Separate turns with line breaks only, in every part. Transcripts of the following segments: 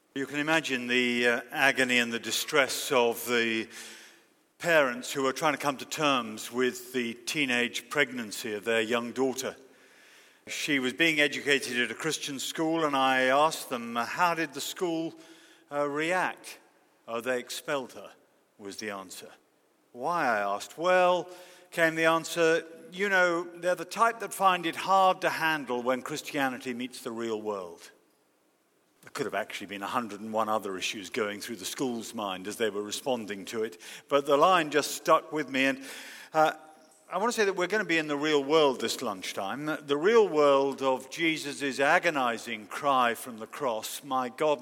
You can imagine the agony and the distress of the parents who are trying to come to terms with the teenage pregnancy of their young daughter. She was being educated at a Christian school, and I asked them, how did the school react? Oh, they expelled her, was the answer. Why, I asked. Well, came the answer, they're the type that find it hard to handle when Christianity meets the real world. There could have actually been 101 other issues going through the school's mind as they were responding to it, but the line just stuck with me. And I want to say that we're going to be in the real world this lunchtime. The real world of Jesus' agonizing cry from the cross, my God,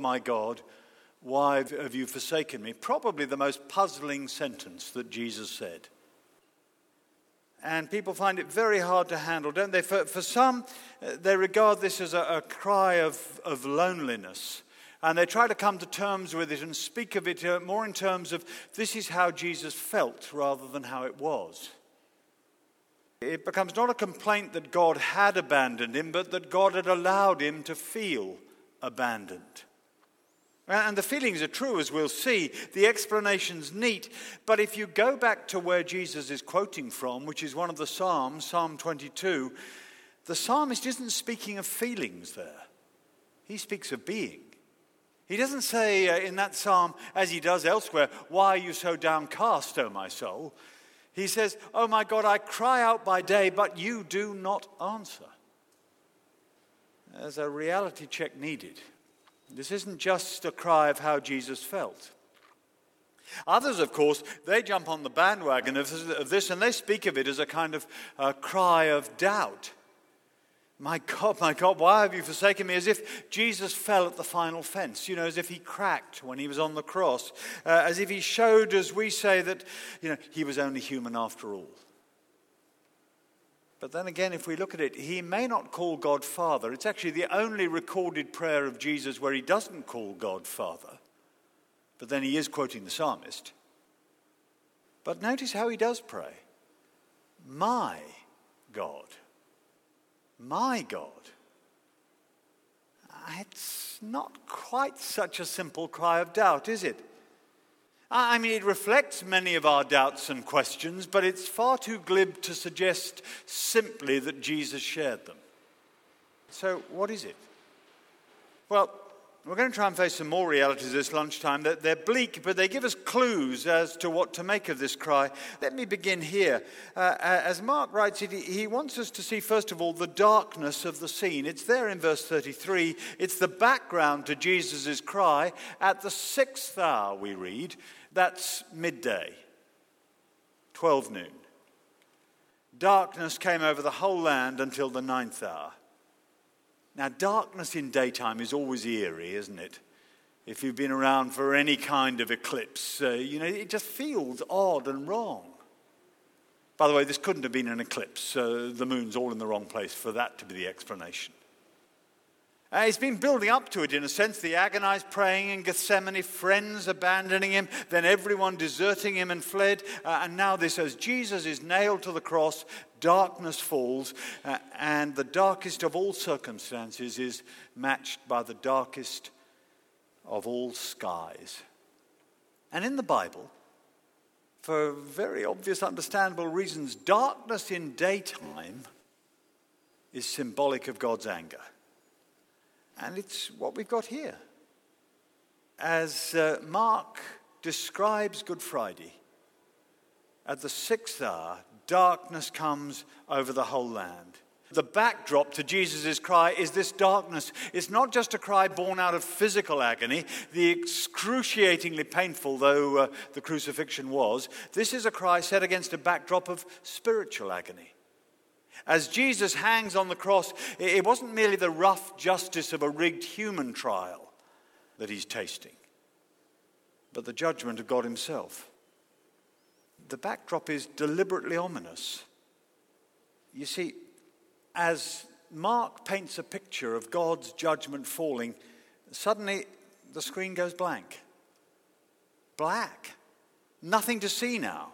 why have you forsaken me? Probably the most puzzling sentence that Jesus said. And people find it very hard to handle, don't they? For some, they regard this as a cry of loneliness. And they try to come to terms with it and speak of it more in terms of this is how Jesus felt rather than how it was. It becomes not a complaint that God had abandoned him, but that God had allowed him to feel abandoned. And the feelings are true, as we'll see. The explanation's neat. But if you go back to where Jesus is quoting from, which is one of the Psalms, Psalm 22, the psalmist isn't speaking of feelings there. He speaks of being. He doesn't say in that psalm, as he does elsewhere, why are you so downcast, O my soul? He says, oh my God, I cry out by day, but you do not answer. There's a reality check needed. This isn't just a cry of how Jesus felt. Others, of course, they jump on the bandwagon of this and they speak of it as a kind of cry of doubt. My God, why have you forsaken me? As if Jesus fell at the final fence, as if he cracked when he was on the cross, as if he showed, as we say, that he was only human after all. But then again, if we look at it, he may not call God Father. It's actually the only recorded prayer of Jesus where he doesn't call God Father. But then he is quoting the psalmist. But notice how he does pray. My God. My God. It's not quite such a simple cry of doubt, is it? I mean, it reflects many of our doubts and questions, but it's far too glib to suggest simply that Jesus shared them. So what is it? Well, we're going to try and face some more realities this lunchtime. They're bleak, but they give us clues as to what to make of this cry. Let me begin here. As Mark writes it, he wants us to see, first of all, the darkness of the scene. It's there in verse 33. It's the background to Jesus' cry. At the 6th hour, we read, that's midday, 12 noon. Darkness came over the whole land until the 9th hour. Now, darkness in daytime is always eerie, isn't it? If you've been around for any kind of eclipse, it just feels odd and wrong. By the way, this couldn't have been an eclipse. The moon's all in the wrong place for that to be the explanation. It's been building up to it in a sense, the agonized praying in Gethsemane, friends abandoning him, then everyone deserting him and fled. And now this, as Jesus is nailed to the cross, darkness falls, and the darkest of all circumstances is matched by the darkest of all skies. And in the Bible, for very obvious, understandable reasons, darkness in daytime is symbolic of God's anger. And it's what we've got here. As Mark describes Good Friday, at the 6th hour, darkness comes over the whole land. The backdrop to Jesus' cry is this darkness. It's not just a cry born out of physical agony, the excruciatingly painful though the crucifixion was. This is a cry set against a backdrop of spiritual agony. As Jesus hangs on the cross, it wasn't merely the rough justice of a rigged human trial that he's tasting, but the judgment of God himself. The backdrop is deliberately ominous. You see, as Mark paints a picture of God's judgment falling, suddenly the screen goes blank. Black. Nothing to see now.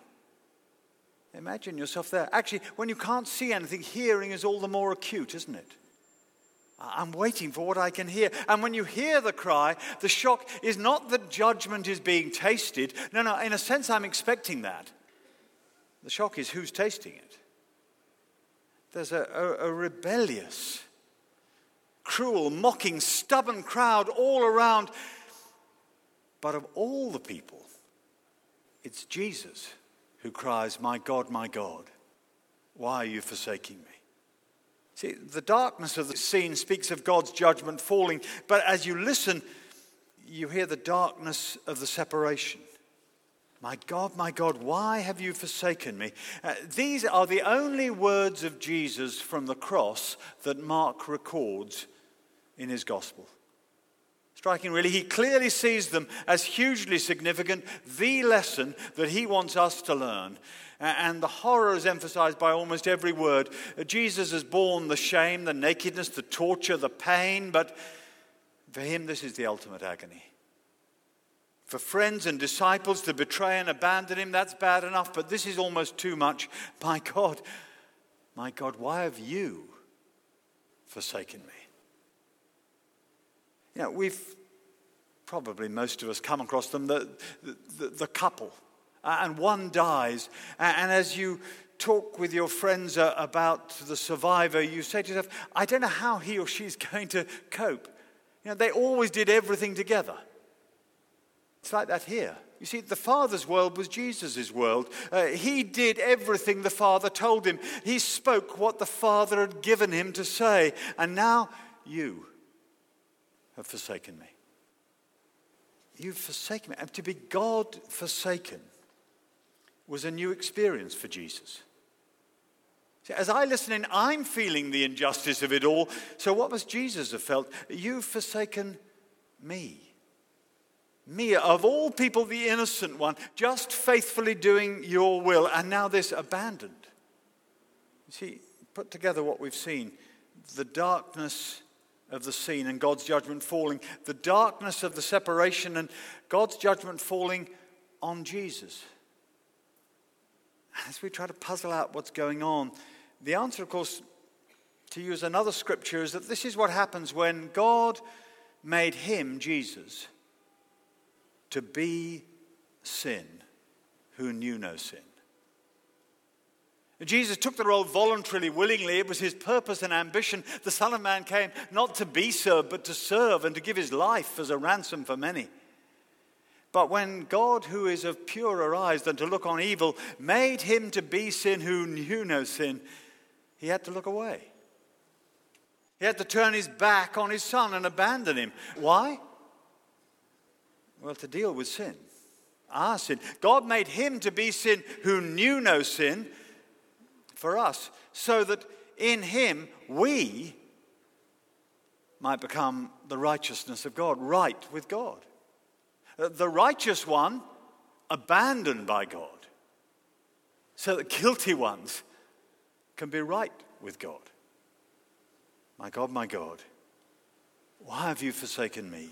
Imagine yourself there. Actually, when you can't see anything, hearing is all the more acute, isn't it? I'm waiting for what I can hear. And when you hear the cry, the shock is not that judgment is being tasted. No, in a sense I'm expecting that. The shock is who's tasting it. There's a rebellious, cruel, mocking, stubborn crowd all around. But of all the people, it's Jesus who cries, my God, why are you forsaking me? See, the darkness of the scene speaks of God's judgment falling, but as you listen, you hear the darkness of the separation. My God, why have you forsaken me? These are the only words of Jesus from the cross that Mark records in his gospel. Striking, really. He clearly sees them as hugely significant, the lesson that he wants us to learn. And the horror is emphasized by almost every word. Jesus has borne the shame, the nakedness, the torture, the pain, but for him this is the ultimate agony. For friends and disciples to betray and abandon him, that's bad enough, but this is almost too much. My God, why have you forsaken me? You know, we've probably, most of us, come across them, the couple, and one dies, and as you talk with your friends about the survivor, you say to yourself, I don't know how he or she's going to cope. You know, they always did everything together. It's like that here. You see, the Father's world was Jesus' world. He did everything the Father told him. He spoke what the Father had given him to say, and now you have forsaken me. You've forsaken me. And to be God forsaken was a new experience for Jesus. See, as I listen in, I'm feeling the injustice of it all. So what must Jesus have felt? You've forsaken me. Me, of all people, the innocent one, just faithfully doing your will, and now this abandoned. You see, put together what we've seen, the darkness of the scene and God's judgment falling, the darkness of the separation and God's judgment falling on Jesus. As we try to puzzle out what's going on, the answer, of course, to use another scripture, is that this is what happens when God made him, Jesus, to be sin who knew no sin. Jesus took the role voluntarily, willingly. It was his purpose and ambition. The Son of Man came not to be served, but to serve and to give his life as a ransom for many. But when God, who is of purer eyes than to look on evil, made him to be sin who knew no sin, he had to look away. He had to turn his back on his Son and abandon him. Why? Well, to deal with sin, our sin. God made him to be sin who knew no sin for us, so that in him we might become the righteousness of God, right with God. The righteous one abandoned by God, so that guilty ones can be right with God. My God, why have you forsaken me?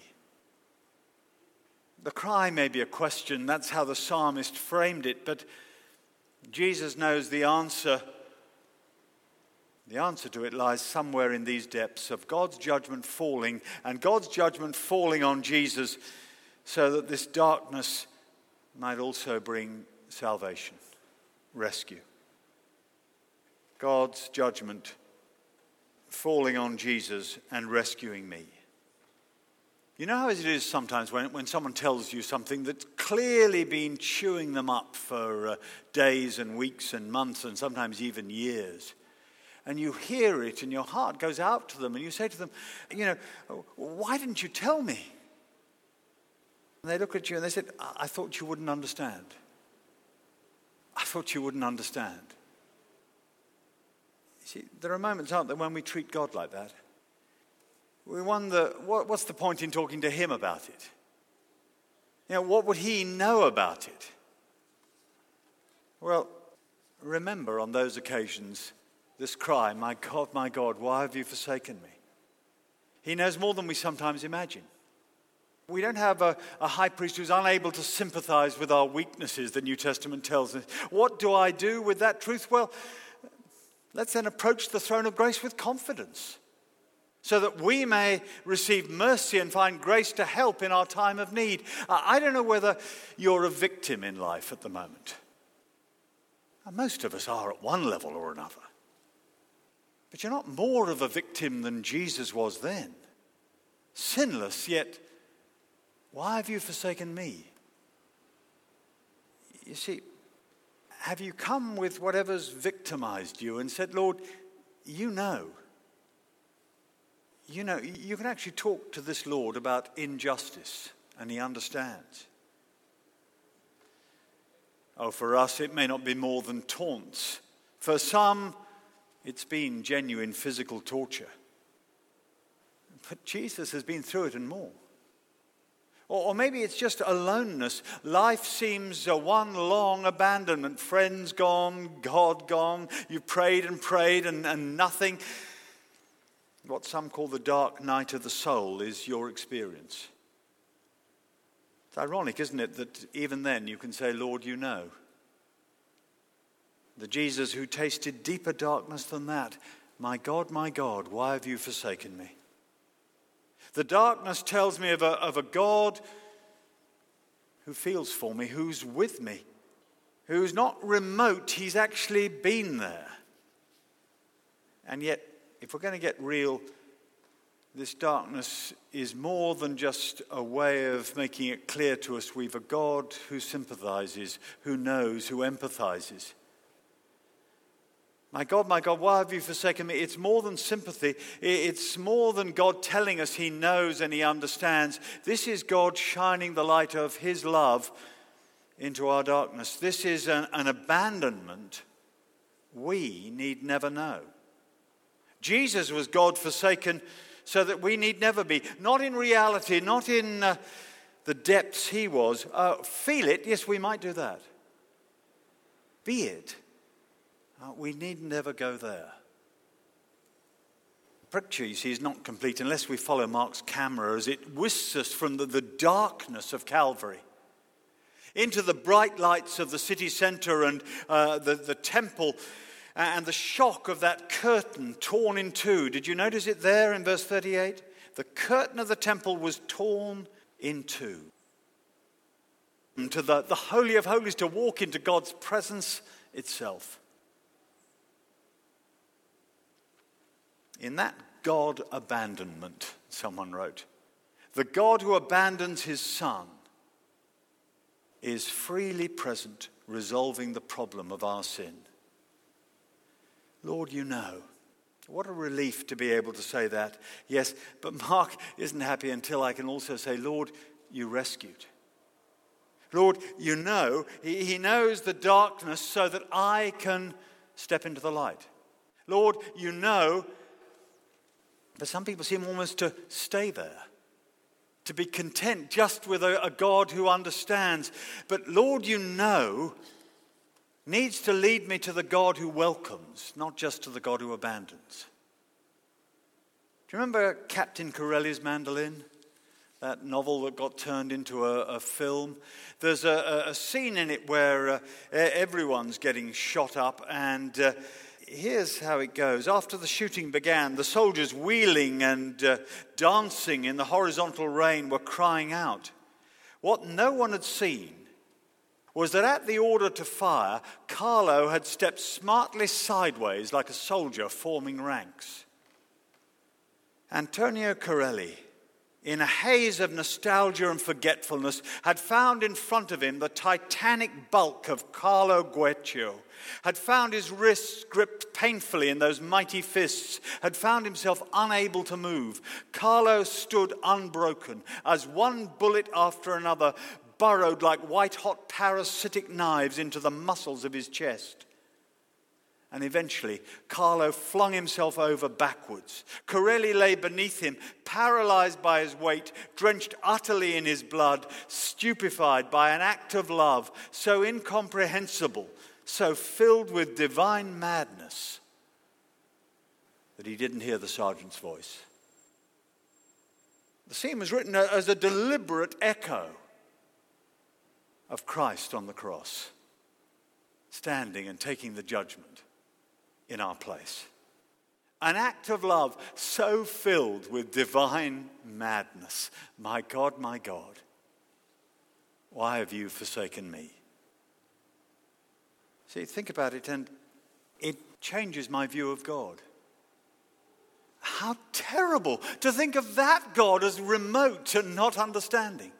The cry may be a question. That's how the psalmist framed it. But Jesus knows the answer. The answer to it lies somewhere in these depths of God's judgment falling, and God's judgment falling on Jesus so that this darkness might also bring salvation, rescue. God's judgment falling on Jesus and rescuing me. You know how it is sometimes when someone tells you something that's clearly been chewing them up for days and weeks and months and sometimes even years. And you hear it and your heart goes out to them and you say to them, why didn't you tell me? And they look at you and they said, I thought you wouldn't understand. I thought you wouldn't understand. You see, there are moments, aren't there, when we treat God like that. We wonder, what's the point in talking to him about it? What would he know about it? Well, remember on those occasions this cry, my God, why have you forsaken me? He knows more than we sometimes imagine. We don't have a high priest who's unable to sympathize with our weaknesses, the New Testament tells us. What do I do with that truth? Well, let's then approach the throne of grace with confidence. so that we may receive mercy and find grace to help in our time of need. I don't know whether you're a victim in life at the moment. Most of us are at one level or another. But you're not more of a victim than Jesus was then. Sinless, yet why have you forsaken me? You see, have you come with whatever's victimized you and said, Lord, you know. You know, you can actually talk to this Lord about injustice, and he understands. Oh, for us, it may not be more than taunts. For some, it's been genuine physical torture. But Jesus has been through it and more. Or maybe it's just aloneness. Life seems one long abandonment. Friends gone, God gone. You've prayed and nothing. What some call the dark night of the soul is your experience. It's ironic, isn't it, that even then you can say, Lord, you know. The Jesus who tasted deeper darkness than that. My God, why have you forsaken me? The darkness tells me of a God who feels for me, who's with me, who's not remote, he's actually been there. And yet, if we're going to get real, this darkness is more than just a way of making it clear to us we've a God who sympathizes, who knows, who empathizes. My God, why have you forsaken me? It's more than sympathy. It's more than God telling us he knows and he understands. This is God shining the light of his love into our darkness. This is an abandonment we need never know. Jesus was God forsaken so that we need never be. Not in reality, not in the depths he was. Feel it, yes, we might do that. Be it. We need never go there. The picture, you see, is not complete unless we follow Mark's camera as it whisks us from the darkness of Calvary into the bright lights of the city centre and the temple and the shock of that curtain torn in two. Did you notice it there in verse 38? The curtain of the temple was torn in two. To the Holy of Holies, to walk into God's presence itself. In that God abandonment, someone wrote, the God who abandons his Son is freely present, resolving the problem of our sin. Lord, you know. What a relief to be able to say that. Yes, but Mark isn't happy until I can also say, Lord, you rescued. Lord, you know. He knows the darkness so that I can step into the light. Lord, you know. But some people seem almost to stay there, to be content just with a God who understands. But Lord, you know, needs to lead me to the God who welcomes, not just to the God who abandons. Do you remember Captain Corelli's Mandolin? That novel that got turned into a film. There's a scene in it where everyone's getting shot up, and here's how it goes. After the shooting began, the soldiers wheeling and dancing in the horizontal rain were crying out. What no one had seen was that at the order to fire, Carlo had stepped smartly sideways like a soldier forming ranks. Antonio Corelli, in a haze of nostalgia and forgetfulness, had found in front of him the titanic bulk of Carlo Gueccio, had found his wrists gripped painfully in those mighty fists, had found himself unable to move. Carlo stood unbroken as one bullet after another burrowed like white-hot parasitic knives into the muscles of his chest. And eventually, Carlo flung himself over backwards. Corelli lay beneath him, paralyzed by his weight, drenched utterly in his blood, stupefied by an act of love so incomprehensible, so filled with divine madness, that he didn't hear the sergeant's voice. The scene was written as a deliberate echo of Christ on the cross, standing and taking the judgment in our place. An act of love so filled with divine madness. My God, why have you forsaken me? See, think about it, and it changes my view of God. How terrible to think of that God as remote and not understanding.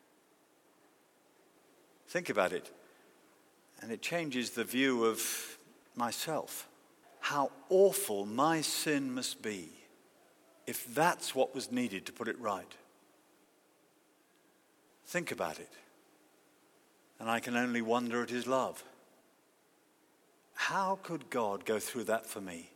Think about it, and it changes the view of myself. How awful my sin must be if that's what was needed to put it right. Think about it, and I can only wonder at his love. How could God go through that for me?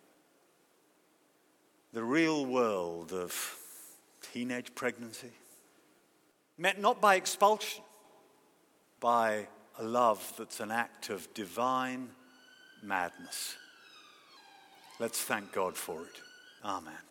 The real world of teenage pregnancy, met not by expulsion, by a love that's an act of divine madness. Let's thank God for it. Amen.